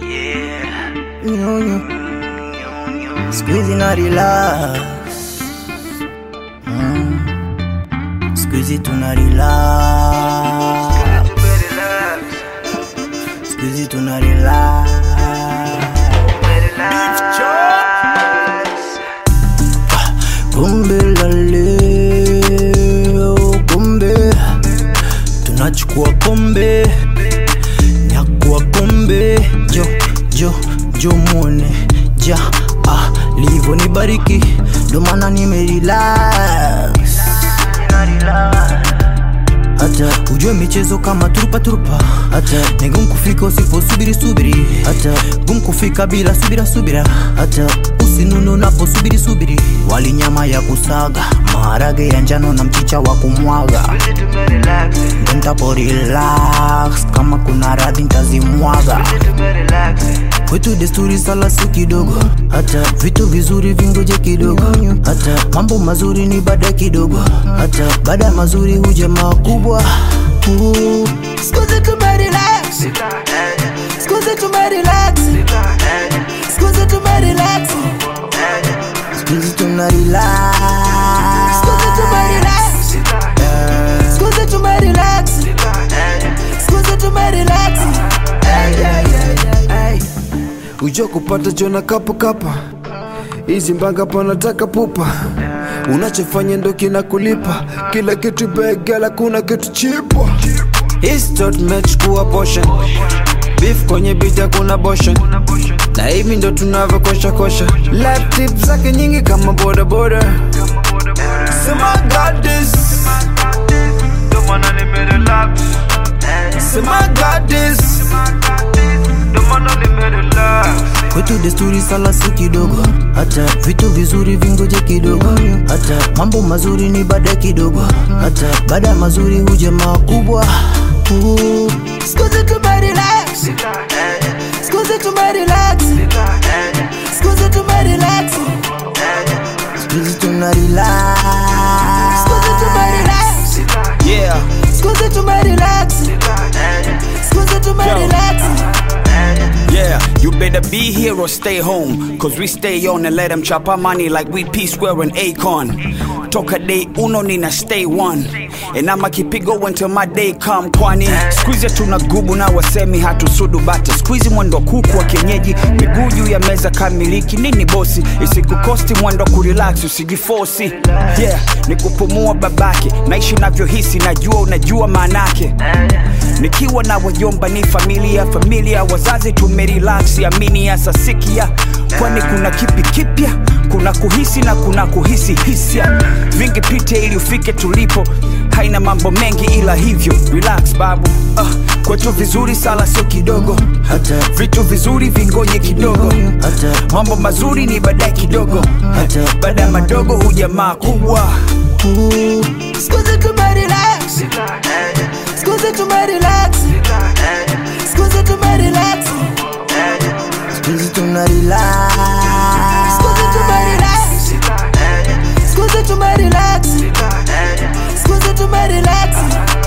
Squeezy na relax. Squeezy tuna relax. Squeezy tuna relax. Kumbe la leo, kumbe tunachukua kombe, nyakua kombe. Jo muone ja livo ni bariki, ndo maana nimerelax. Hata ujue michezo kama turupa, hata ni gumu kufika usipo subiri, hata gumu kufika bila subira, hata usinunu unapo subiri. Wali nyama ya kusaga, maharage ya njano na mchicha wa kumwaga. Ntapo relax, kama kuna radhi ntazimwaga. Kwetu desturi sala si kidogo, hata vitu vizuri vingoje kidogo, hata mambo mazuri ni baada kidogo, hata baada mazuri huja makubwa. Squeezy tumerelax, Squeezy tumerelax, Squeezy tumerelax, Squeezy tunarelax, Squeezy tumerelax, Squeezy tumerelax, Squeezy tumerelax. Ujo kupata jona kapa hizi mbanga panataka pupa. Unachofanya ndo kina kulipa, kila kitu begala kuna kitu chipo. It's not match kuwa portion, beef kwenye bita kuna boshan. Na hivi ndo tunavyo kosha life tips zake nyingi kama boda. Sema God this, ndo maana nimerelax. Sema God this, ndo maana nimerelax. Kwetu desturi sala si kidogo, hata vitu vizuri vingoje kidogo, hata mambo mazuri ni baada kidogo, hata baada mazuri huja makubwa. Squeezy tumerelax, Squeezy tumerelax, Squeezy tumerelax, Squeezy tunarelax, Squeezy tumerelax, yeah, Squeezy tumerelax, Squeezy tumerelax. Yeah, you better be here or stay home, cause we stay on and let them chop our money like we P-Square and Akon. Toka day uno nina stay one, and I'ma keep it going till my day come kwani. Squeezy tunagubu na wasemi hatusudu bata. Squeezy mwendo kuku wa kienyeji, miguu juu ya meza kamiliki. Nini bosi, isikukosti mwendo kurelax usijiforsi. Yeah, ni kupumua babake, naishi unavyohisi najua unajua maanake. Nikiwa na wajomba ni familia, wazazi tumerelax, amini ya sasikia. Kwani kuna kipi kipya, kuna kuhisi na kuna kuhisi hisia. Vingi pite ili ufike tulipo, haina mambo mengi ila hivyo relax babu. Kwetu vizuri sala sio kidogo, hata vitu vizuri vingoje kidogo, hata mambo mazuri ni baadaye kidogo, hata baada madogo huja makubwa. Squeezy tumerelax, Squeezy tumerelax, Squeezy tumerelax, Squeezy tunarelax, Squeezy tumerelax, Squeezy tumerelax, Squeezy tumerelax.